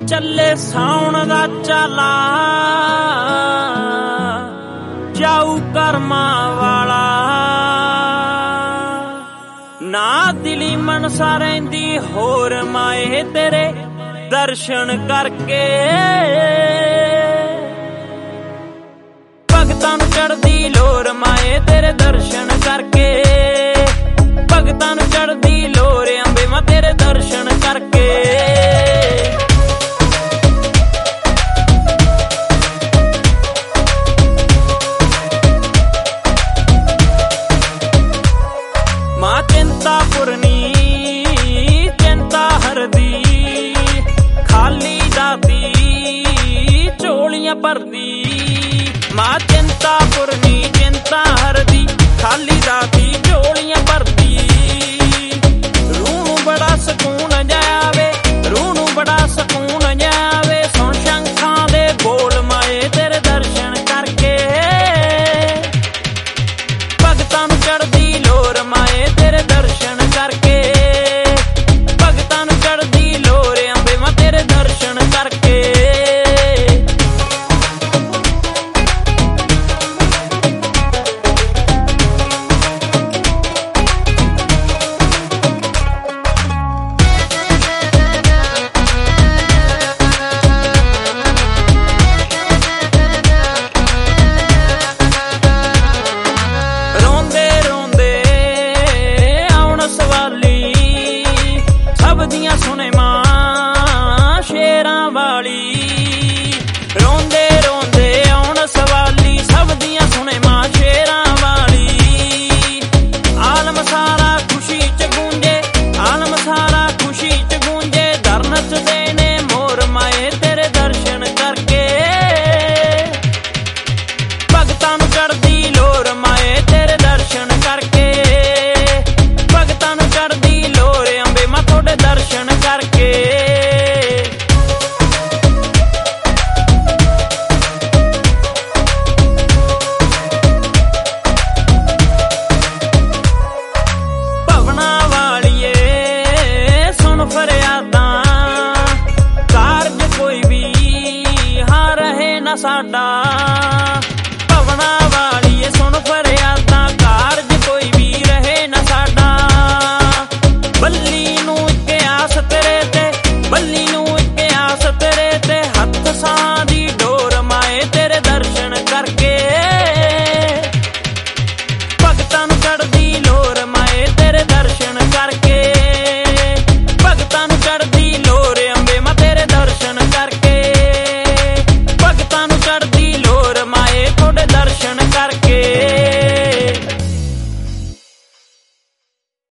ਚੱਲੇ ਸਾਉਣ ਦਾ ਚਾਲਾ ਜਾਊ ਕਰਮਾਂ ਵਾਲਾ ਨਾ ਦਿਲੀ ਮਨਸਾ ਰਹਿੰਦੀ ਹੋਰ ਮਾਏ ਤੇਰੇ ਦਰਸ਼ਨ ਕਰਕੇ ਭਗਤਾਂ ਨੂੰ ਚੜ੍ਹਦੀ ਲੋਰ ਮਾਏ ਤੇਰੇ ਦਰਸ਼ਨ ਕਰਕੇ ਭਗਤਾਂ ਨੂੰ ਚੜ੍ਹਦੀ ਲੋਰ ਅੰਬੇ ਮਾਂ ਤੇਰੇ ਦਰਸ਼ਨ ਕਰਕੇ माँ चिंता पुरनी चिंता हरदी खाली दाती झोलियां भरदी माँ चिंता पुरनी चिंता हरदी खाली दाती झोलियां भरदी रूह नूं बड़ा सकून जावे रूह नूं बड़ा सकून जावे सुन शंखां दे बोल माए तेरे दर्शन करके भगतां नूं चढ़दी लोर माए तेरे दर्शन करके भगतां नूं चढ़दी लोर अंबे मां तेरे दर्शन करके सुने मां शेरां वाली रोंदे रोंदे आउण सवाली सब दियां सुने मां शेरां वाली आलम सारा खुशी च गूंजे आलम सारा खुशी च गूंजे दर नचदे ने मोर माए तेरे दर्शन करके भगतां नूं चढ़दी लोर माए तेरे दर्शन करके भगतां नूं चढ़दी लोर अंबे मां तोड़े दर्शन करके भवना वालिए सुन फरियादां कारज कोई भी हाँ रहे ना साडा